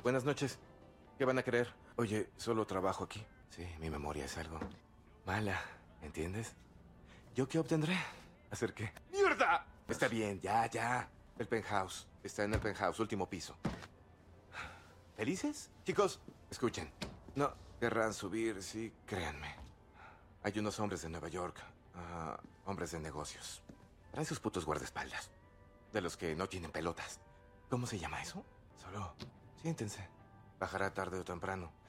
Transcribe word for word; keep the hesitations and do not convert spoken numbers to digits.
Buenas noches. ¿Qué van a querer? Oye, solo trabajo aquí. Sí, mi memoria es algo mala, ¿entiendes? ¿Yo qué obtendré? ¿Hacer qué? ¡Mierda! Está bien, ya, ya. El penthouse. Está en el penthouse, último piso. ¿Felices? Chicos, escuchen. No querrán subir, sí, créanme. Hay unos hombres de Nueva York, ah, hombres de negocios. Traen sus putos guardaespaldas. De los que no tienen pelotas. ¿Cómo se llama eso? Solo siéntense. Bajará tarde o temprano.